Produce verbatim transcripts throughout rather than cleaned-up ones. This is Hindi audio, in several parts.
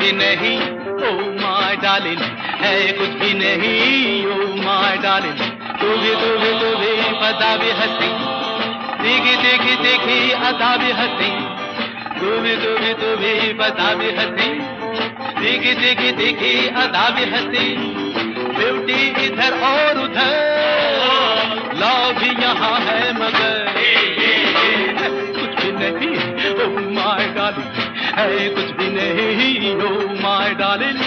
भी नहीं, oh my darling, है कुछ भी नहीं, oh my darling। तू भी तू भी तू भी बता भी हंसी, देखी देखी देखी अदा भी हंसी। तू भी तू भी तू भी बता भी हंसी, देखी देखी देखी अदा भी हंसी। ब्यूटी इधर और उधर, लव भी यहाँ है मगर कुछ भी नहीं, oh my darling, है कुछ भी नहीं, oh my darling।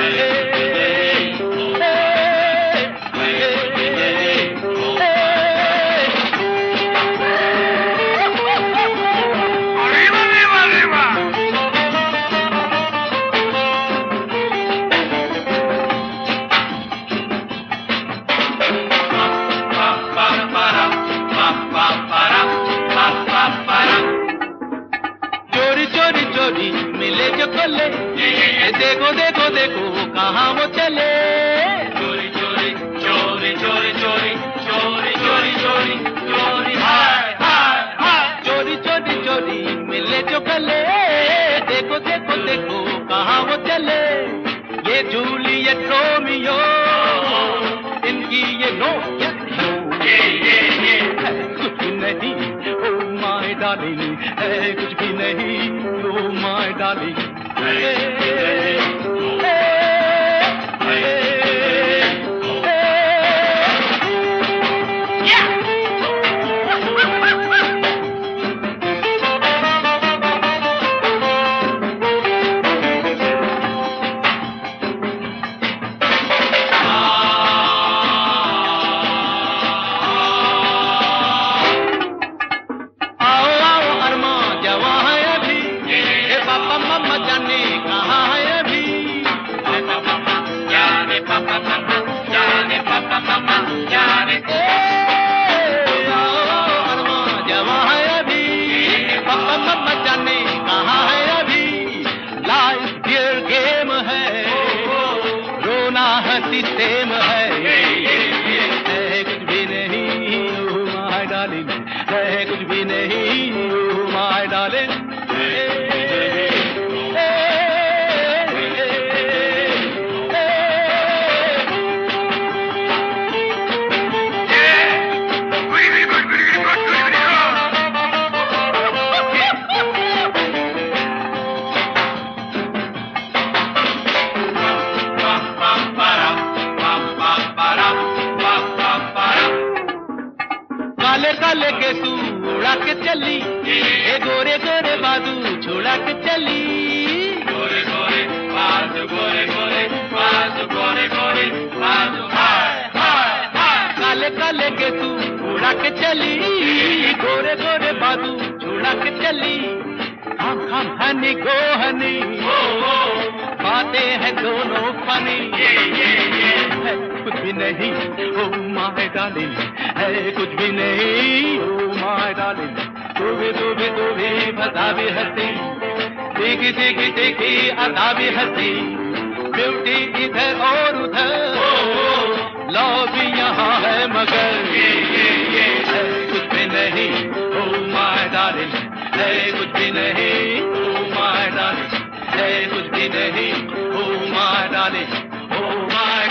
चोरी चोरी चोरी मिले जो कले, देखो देखो देखो कहाँ वो चले। चोरी चोरी चोरी चोरी चोरी चोरी चोरी चोरी चोरी हाय हाय हाय। चोरी चोरी चोरी मिले जो कले, देखो देखो देखो कहाँ वो चले। ये जूलियट रोमियो, इनकी ये नो ये ये ये कुछ भी नहीं, oh my darling, है कुछ भी नहीं, oh my darling। सेम है, है कुछ भी नहीं, oh my darling, है कुछ भी नहीं, oh my darling। काले काले के तू उड़ा के चली, ये गोरे गोरे बाजू छोड़ा के चली। गोरे गोरे बाजू गोरे गोरे बाजू गोरे गोरे बाजू हाय हाय हाय। काले काले के तू उड़ा के चली, गोरे गोरे बाजू छोड़ा के चली। हम हम हनी गो हनी, बातें हैं दोनों फनी। ये ये ये है कुछ भी नहीं, oh my darling, है कुछ भी नहीं, oh my darling। तू भी तू भी तू भी बता भी हंसी, देखी देखी देखी अदा भी हंसी। ब्यूटी इधर और उधर, लव भी यहाँ है मगर ये ये ये है कुछ भी नहीं, oh my darling, है कुछ भी नहीं, oh my darling, है कुछ भी नहीं, oh my darling, oh my